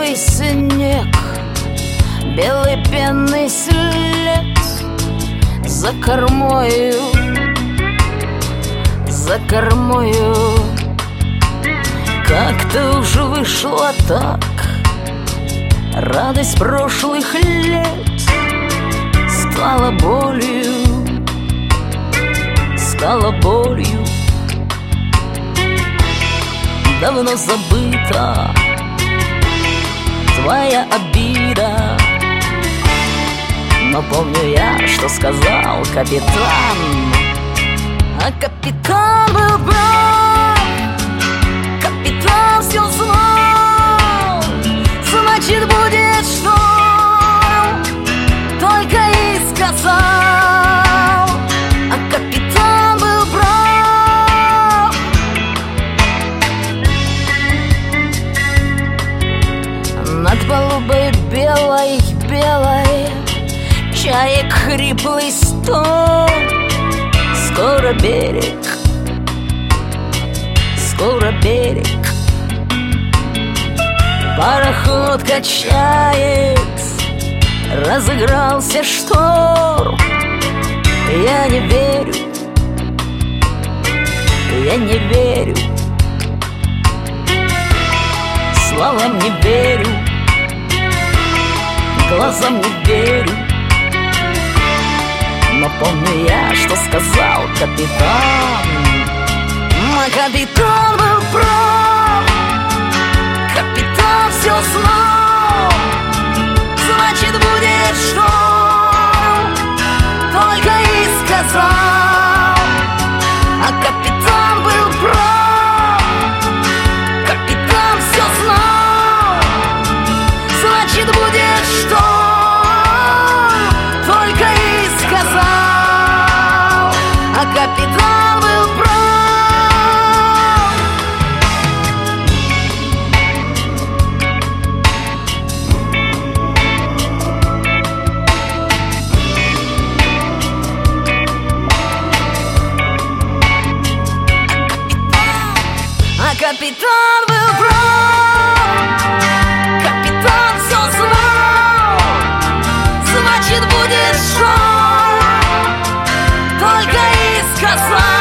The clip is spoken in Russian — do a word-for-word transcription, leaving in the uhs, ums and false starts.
хриплый снег, белый пенный след за кормою, за кормою. Как-то уж вышло так, радость прошлых лет стала болью, стала болью. Давно забыта твоя обида, но помню я, что сказал капитан. А капитан был прав, капитан все знал. Значит, будет шторм, только и сказал. А капитан был прав. Над палубой белой, белой чаек хриплый стон. Скоро берег, скоро берег. Пароход качает, разыгрался шторм. Я не верю, я не верю, словам не верю, глазам не верю. Но помню я, что сказал капитан. А капитан был прав, капитан все знал. Значит, будет шторм, только и сказал. А капитан был прав, капитан все знал. Значит, будет шторм, только и сказал. А капитан был прав. А капитан был прав, капитан все знал. Значит, будет шторм, только и сказал.